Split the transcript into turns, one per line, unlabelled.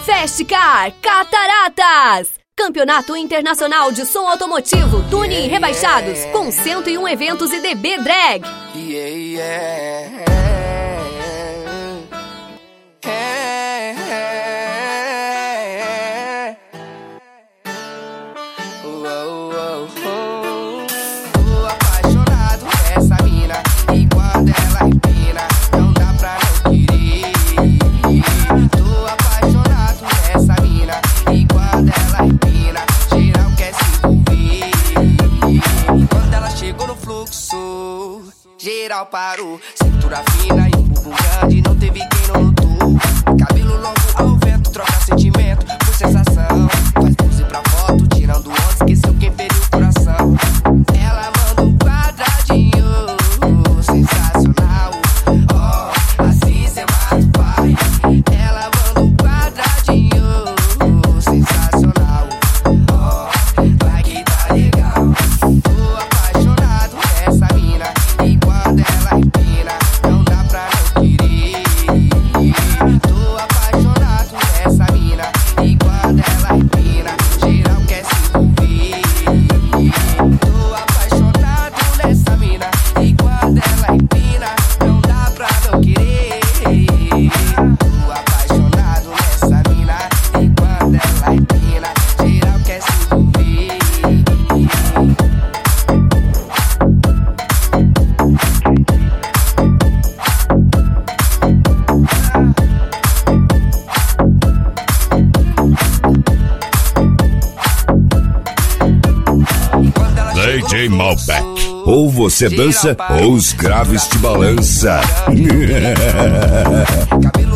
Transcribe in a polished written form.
Fast Car Cataratas. Campeonato Internacional de Som Automotivo, Tuning Rebaixados, com 101 eventos e DB Drag.
Tô apaixonado nessa mina, e quando ela empina, não dá pra não querer. Tô apaixonado nessa mina, e quando ela empina, geral quer se envolver. Quando ela chegou no fluxo, geral parou. Cintura fina e um bumbum grande, não teve quem não notou. Cabelo longo ao vento, troca sentimento por sensação. Faz pose pra foto, tirando onda, esqueceu quem feriu o coração. Ela manda um quadradinho, sensacional. Oh, assim cê mata o pai. Ela manda um quadradinho, sensacional. Oh, vai que tá legal. Tô apaixonado nessa mina, e quando ela empina, não dá pra não querer. Tô apaixonado nessa mina, e quando ela empina, geral quer se envolver. Tô apaixonado nessa mina, e quando ela empina, não dá pra não querer. Tô apaixonado nessa mina, e quando ela empina, geral quer se envolver.
DJ Malbec. Ou você dança, ou os graves te balança.
Cabelo